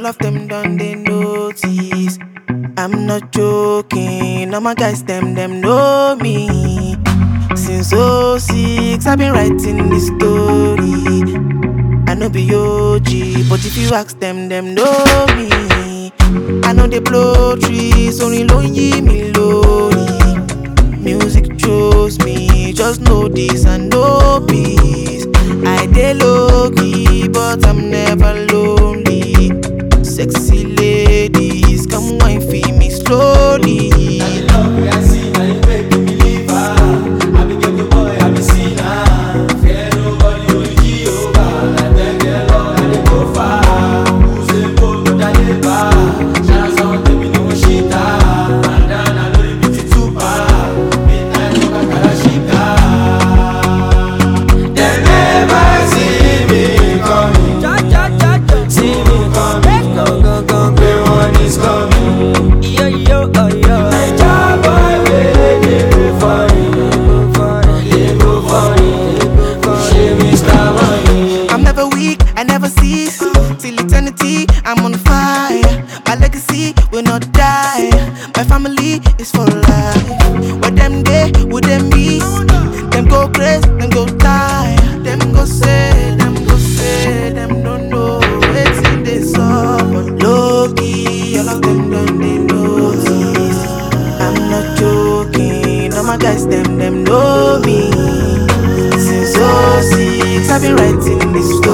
all of them done they notice. I'm not joking, all my guys them know me. Since '06, I've been writing this story. I know be OG, but if you ask them know me. I know they blow trees, only lonely me lonely. Music chose me, just know this and know peace. I dey low key, but I'm never lonely. Sexy ladies, come wine for me slowly. I never cease till eternity. I'm on fire. My legacy will not die. My family is for life. What them day would them be? Them go crazy, them go die. Them go say, them don't know. It's in this song, but low key, all of them done they notice. I'm not joking, all my guys them know me. Since '06, I've been writing this.